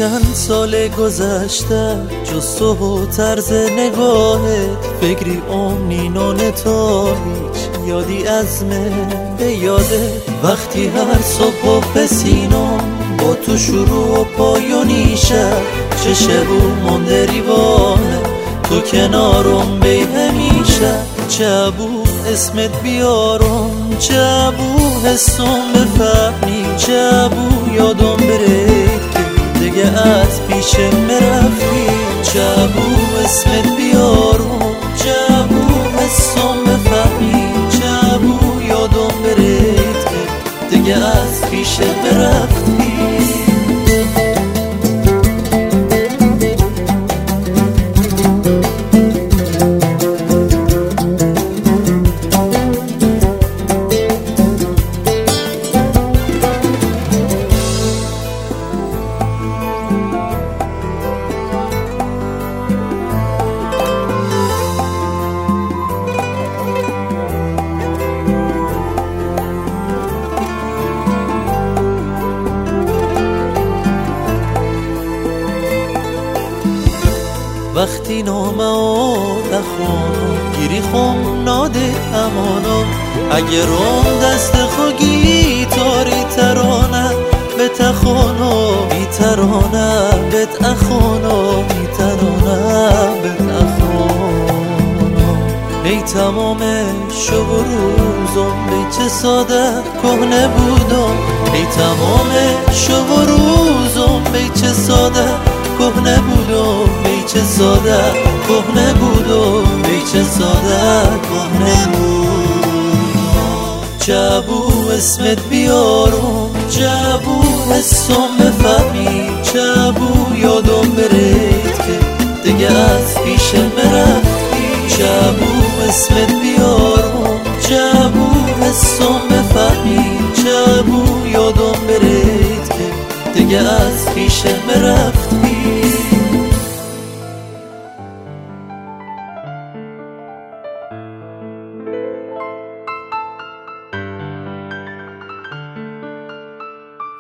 چند سال گذشته جز تو و طرز نگاهت فکری امنینانه تا هیچ یادی از من به یاده وقتی هر صبح و پسینم با تو شروع و پایانی شد چه شبو مونده ریوانه تو کنارم بی همیشه چه ابو اسمت بیارم چه ابو حسم بفهمی چه ابو یادم برید که دیگه از پیشم مرفتی چه ابو اسمت بیارم چه ابو حسم بفهمی چه ابو یادم برید که دیگه از پیشم مرفتی وقتی نامه آده خونم گیری خون ناده امانم اگه روم دست خو گیتاری ترانه بت اخونم بی ترانه بت اخونم بی ترانه بت اخونم ای تمام شب و روزم بی چه ساده کهنه بودم ای تمام شب و روزم بی چه ساده کهنه بودم بی چه ساده کهنه بودم بی چه ساده کهنه بودم چه ابو اسمت بیارم چه ابو حسم بفهمی چه ابو یادم برید که دیگه از پیشم برفتی چه ابو اسمت بیارم چه ابو حسم بفهمی چه ابو یادم برید که دیگه از پیشم رفتی